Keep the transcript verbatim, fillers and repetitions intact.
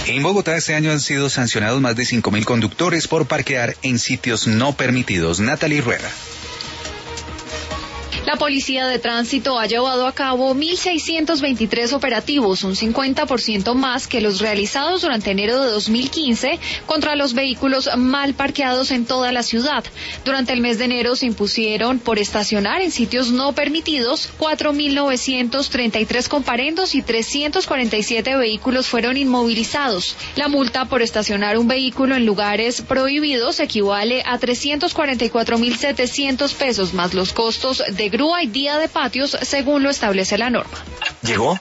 En Bogotá este año han sido sancionados más de cinco mil conductores por parquear en sitios no permitidos. Natalie Rueda. La Policía de Tránsito ha llevado a cabo mil seiscientos veintitrés operativos, un cincuenta por ciento más que los realizados durante enero de dos mil quince contra los vehículos mal parqueados en toda la ciudad. Durante el mes de enero se impusieron por estacionar en sitios no permitidos cuatro mil novecientos treinta y tres comparendos y trescientos cuarenta y siete vehículos fueron inmovilizados. La multa por estacionar un vehículo en lugares prohibidos equivale a trescientos cuarenta y cuatro mil setecientos pesos más los costos de grúa y día de patios, según lo establece la norma. ¿Llegó?